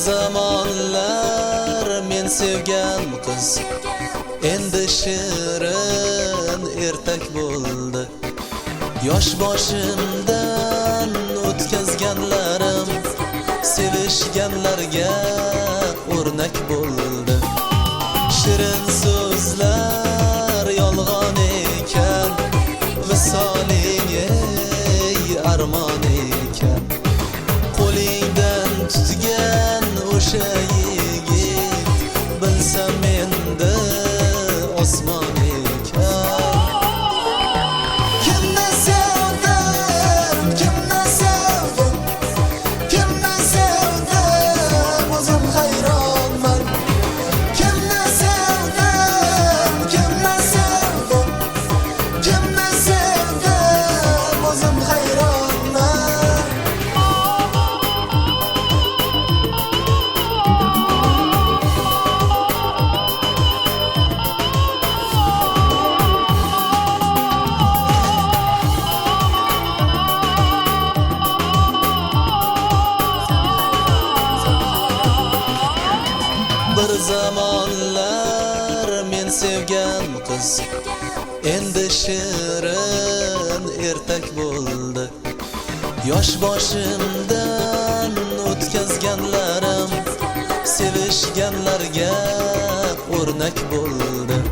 zamonlar men sevgan qiz endi shirin ertak bo'ldi. Yosh boshimdan o'tkazganlarim sevishganlarga o'rnak bo'ldi. Shirin so'zlar yolg'on ekan, visoling ey armon ekan. Qo'lingdan tutgan o'sha yigit bilsam endi osmon ekan. Kimni sevdim, kimni sevdim, kimni sevdim, o'zim hayronman. Kimni sevdim, kimni sevdim, kimni sevdim, o'zim hayronman. Bir zamonlar men sevgan qiz endi shirin ertak bo'ldi. Yosh boshimdan o'tkazganlarim sevishganlarga o'rnak bo'ldi.